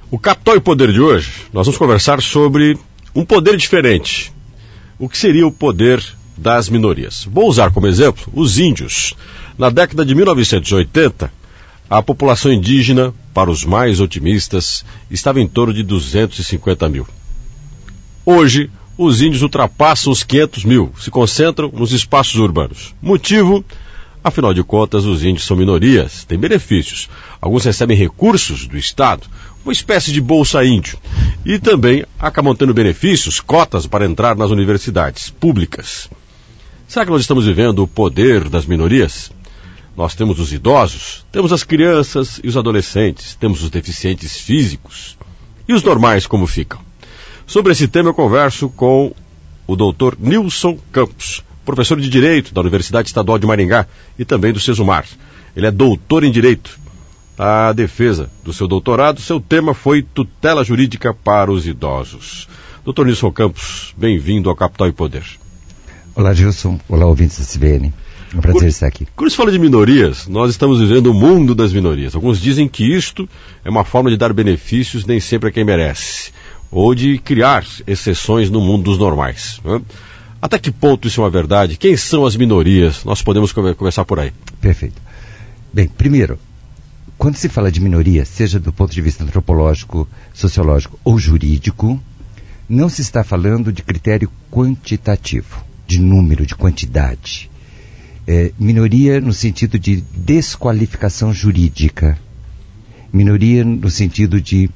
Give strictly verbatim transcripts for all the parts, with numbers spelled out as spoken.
O Capital e Poder de hoje, nós vamos conversar sobre um poder diferente. O que seria o poder das minorias? Vou usar como exemplo os índios. Na década de mil novecentos e oitenta, a população indígena, para os mais otimistas, estava em torno de duzentos e cinquenta mil. Hoje, os índios ultrapassam os quinhentos mil, se concentram nos espaços urbanos. Motivo? Afinal de contas, os índios são minorias, têm benefícios. Alguns recebem recursos do Estado, uma espécie de bolsa índio. E também acabam tendo benefícios, cotas para entrar nas universidades públicas. Será que nós estamos vivendo o poder das minorias? Nós temos os idosos, temos as crianças e os adolescentes, temos os deficientes físicos. E os normais como ficam? Sobre esse tema eu converso com o doutor Nilson Campos, professor de Direito da Universidade Estadual de Maringá e também do Sesumar. Ele é doutor em Direito. A defesa do seu doutorado, seu tema foi tutela jurídica para os idosos. doutor Nilson Campos, bem-vindo ao Capital e Poder. Olá, Gilson. Olá, ouvintes da C B N. É um prazer Por, estar aqui. Quando se fala de minorias, nós estamos vivendo o mundo das minorias. Alguns dizem que isto é uma forma de dar benefícios nem sempre a quem merece, ou de criar exceções no mundo dos normais, né? Até que ponto isso é uma verdade? Quem são as minorias? Nós podemos come- começar por aí. Perfeito. Bem, primeiro, quando se fala de minoria, seja do ponto de vista antropológico, sociológico ou jurídico, não se está falando de critério quantitativo, de número, de quantidade. É, minoria no sentido de desqualificação jurídica. Minoria no sentido de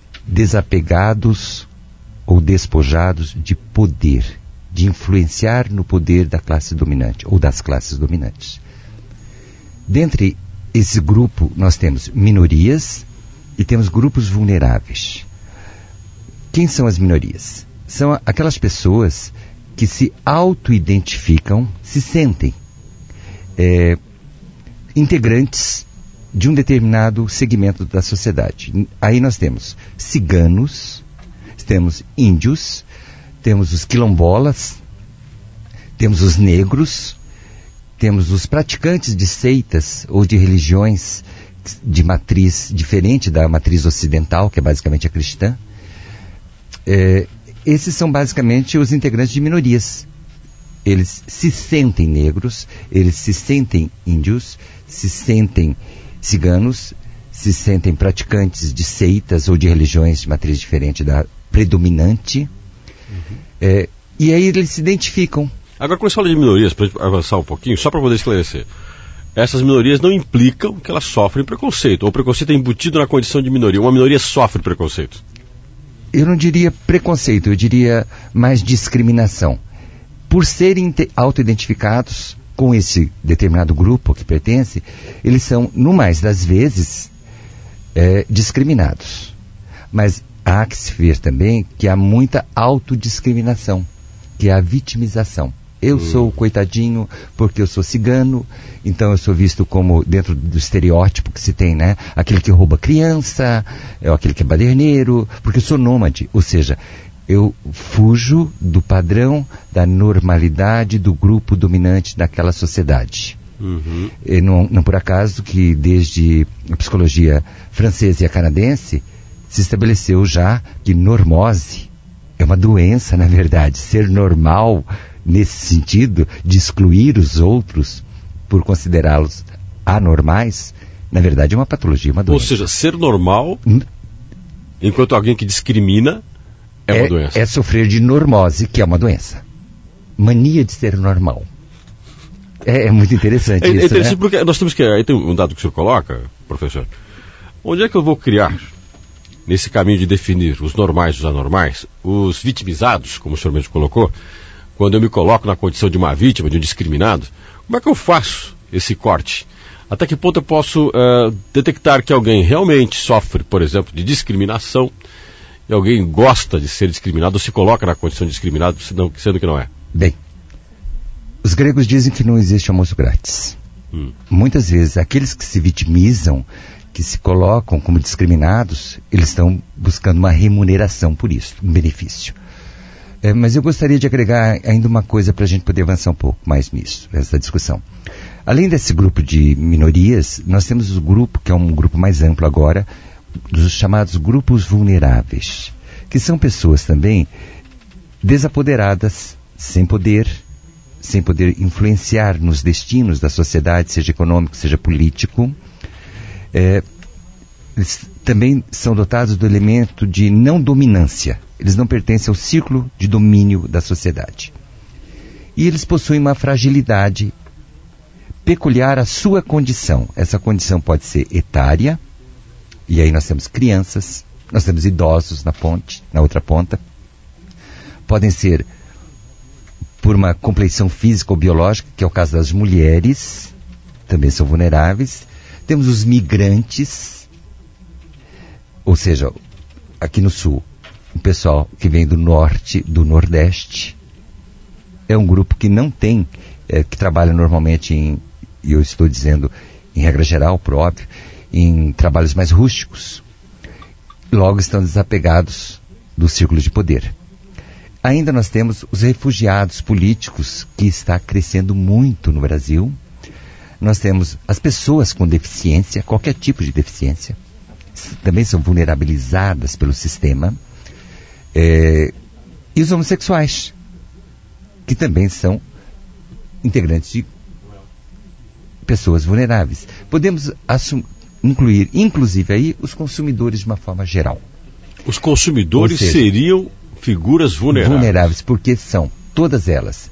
desapegados ou despojados de poder, de influenciar no poder da classe dominante ou das classes dominantes. Dentre esse grupo, nós temos minorias e temos grupos vulneráveis. Quem são as minorias? São aquelas pessoas que se auto-identificam, se sentem é, integrantes de um determinado segmento da sociedade. Aí nós temos ciganos, temos índios, temos os quilombolas, temos os negros, temos os praticantes de seitas ou de religiões de matriz diferente da matriz ocidental, que é basicamente a cristã. É, esses são basicamente os integrantes de minorias. Eles se sentem negros, eles se sentem índios, se sentem ciganos, se sentem praticantes de seitas ou de religiões de matriz diferente da predominante. Uhum. É, e aí eles se identificam. Agora, quando você fala de minorias, para a gente avançar um pouquinho, só para poder esclarecer, essas minorias não implicam que elas sofrem preconceito, ou o preconceito é embutido na condição de minoria. Uma minoria sofre preconceito. Eu não diria preconceito, eu diria mais discriminação. Por serem te- auto-identificados com esse determinado grupo que pertence, eles são, no mais das vezes, é, discriminados. Mas há que se ver também que há muita autodiscriminação, que é a vitimização. Eu hum. sou o coitadinho porque eu sou cigano, então eu sou visto como, dentro do estereótipo que se tem, né? Aquele que rouba criança, é aquele que é baderneiro, porque eu sou nômade, ou seja, eu fujo do padrão da normalidade do grupo dominante daquela sociedade. Uhum. E não, não por acaso que desde a psicologia francesa e a canadense se estabeleceu já que normose é uma doença, na verdade. Ser normal, nesse sentido, de excluir os outros por considerá-los anormais, na verdade é uma patologia, uma doença. Ou seja, ser normal, hum? enquanto alguém que discrimina, é, é uma doença. É sofrer de normose, que é uma doença. Mania de ser normal. É, é muito interessante é, isso, é interessante, né? Porque nós temos que... Aí tem um dado que o senhor coloca, professor. Onde é que eu vou criar, nesse caminho de definir os normais e os anormais, os vitimizados, como o senhor mesmo colocou, quando eu me coloco na condição de uma vítima, de um discriminado, como é que eu faço esse corte? Até que ponto eu posso uh, detectar que alguém realmente sofre, por exemplo, de discriminação, e alguém gosta de ser discriminado ou se coloca na condição de discriminado, sendo que não é? Bem, os gregos dizem que não existe almoço grátis. Hum. Muitas vezes, aqueles que se vitimizam, que se colocam como discriminados, eles estão buscando uma remuneração por isso, um benefício. É, mas eu gostaria de agregar ainda uma coisa para a gente poder avançar um pouco mais nisso, nessa discussão. Além desse grupo de minorias, nós temos o grupo, que é um grupo mais amplo agora, dos chamados grupos vulneráveis, que são pessoas também desapoderadas, sem poder, sem poder influenciar nos destinos da sociedade, seja econômico, seja político. É, eles também são dotados do elemento de não dominância. Eles não pertencem ao círculo de domínio da sociedade. E eles possuem uma fragilidade peculiar à sua condição. Essa condição pode ser etária, e aí nós temos crianças, nós temos idosos na ponte, na outra ponta. Podem ser por uma compleição física ou biológica, que é o caso das mulheres, também são vulneráveis. Temos os migrantes, ou seja, aqui no sul, o pessoal que vem do norte, do nordeste. É um grupo que não tem, é, que trabalha normalmente em, e eu estou dizendo em regra geral, por óbvio, em trabalhos mais rústicos. Logo estão desapegados do círculo de poder. Ainda nós temos os refugiados políticos, que está crescendo muito no Brasil. Nós temos as pessoas com deficiência, qualquer tipo de deficiência, também são vulnerabilizadas pelo sistema. É, e os homossexuais, que também são integrantes de pessoas vulneráveis. Podemos assum- incluir, inclusive, aí, os consumidores de uma forma geral. Os consumidores seja, seriam figuras vulneráveis. Vulneráveis, porque são todas elas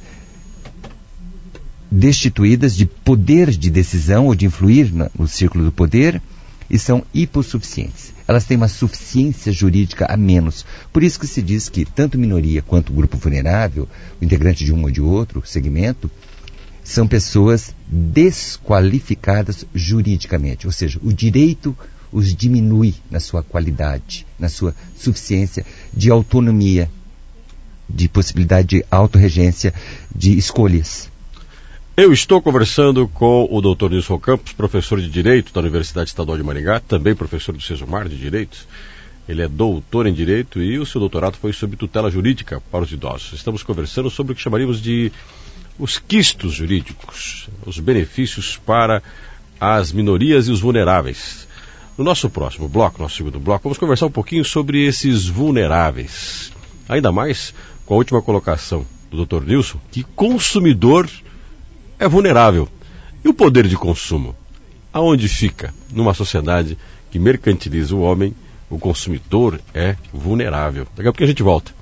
destituídas de poder de decisão ou de influir no, no círculo do poder e são hipossuficientes. Elas têm uma suficiência jurídica a menos. Por isso que se diz que tanto minoria quanto grupo vulnerável, o integrante de um ou de outro segmento, são pessoas desqualificadas juridicamente. Ou seja, o direito os diminui na sua qualidade, na sua suficiência de autonomia, de possibilidade de autorregência, de escolhas. Eu estou conversando com o doutor Nilson Campos, professor de Direito da Universidade Estadual de Maringá, também professor do Sesumar de Direito. Ele é doutor em Direito e o seu doutorado foi sob tutela jurídica para os idosos. Estamos conversando sobre o que chamaríamos de os quistos jurídicos, os benefícios para as minorias e os vulneráveis. No nosso próximo bloco, nosso segundo bloco, vamos conversar um pouquinho sobre esses vulneráveis. Ainda mais com a última colocação do doutor Nilson, que consumidor é vulnerável. E o poder de consumo? Aonde fica? Numa sociedade que mercantiliza o homem, o consumidor é vulnerável. Daqui a pouco a gente volta.